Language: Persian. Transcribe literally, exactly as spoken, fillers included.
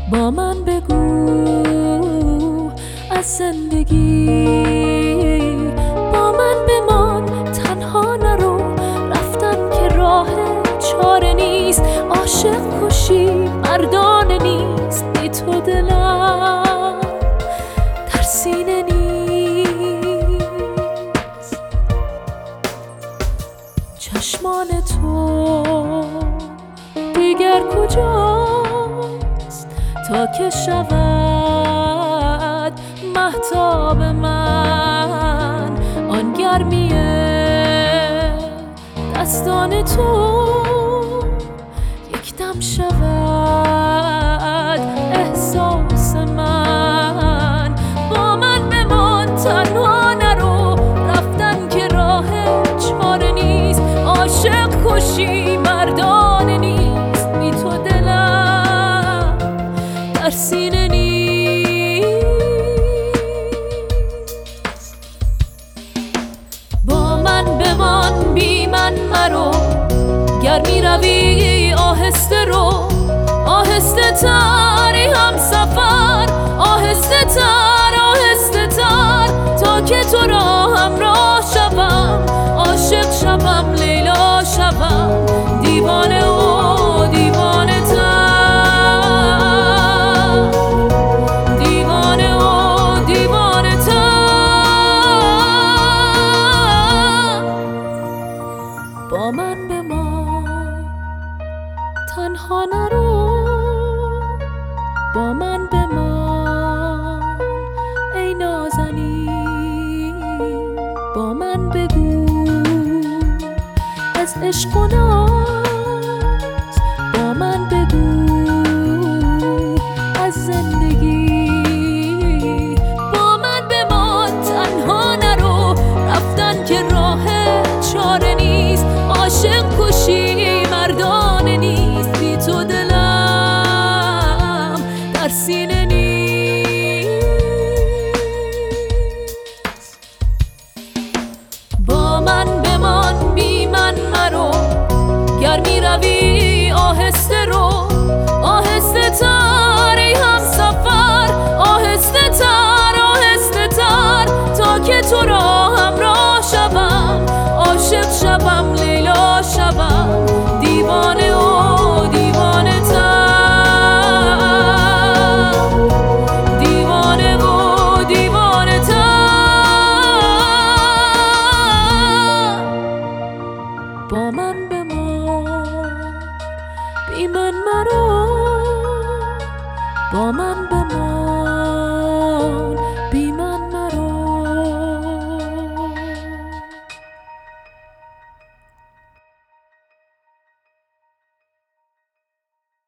با من بگو از زندگی، با من بمان تنها نرو، رفتن که راه چاره نیست، عاشق کشی مردانه نیست، بی تو دلم در سینه نیست. چشمان تو دیگر کجاست تا که شود مهتاب من، آن گرمی دستان تو یک دم شود احساس من. با من بمان تنها نرو، رفتن که راه چاره نیست، عاشق کشی مردانه نیست، بی تو دلم در سینه نیست. با من بمان بی من مرو، گر می روی آهسته رو، آهسته تری هم سفر، آهسته تر آهسته تر، تا که تو را همراه شوم، عاشق شوم لیلا شوم، دیوانه و دیوانه تر، دیوانه و دیوانه تر. با من بمان تنها نرو، با من بمان ای نازنین، با من بگو از عشق و ناز